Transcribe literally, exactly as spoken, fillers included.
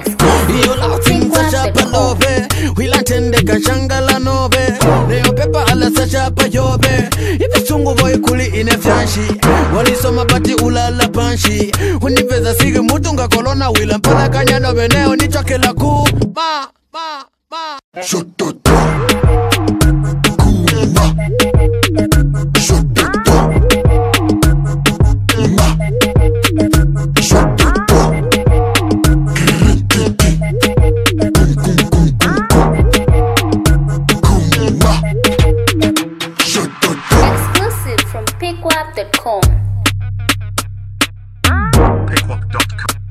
Iyo lauting sa chapa love. Wila tende kashangala nove. Neo pepa ala sa chapa yobe. Ipi sungu boy kuli ine fyanshi. Wali soma pati ulala panshi. Unipeza sigi mutunga kolona wila mpala kanya nobe neo ni chake la ku. Ma, ma, ma. Shototo Kuma Shototo Ma Shototo Kritiki Kum kum kum kum Kuma Shototo Exclusive from pickwap dot com. pickwap dot com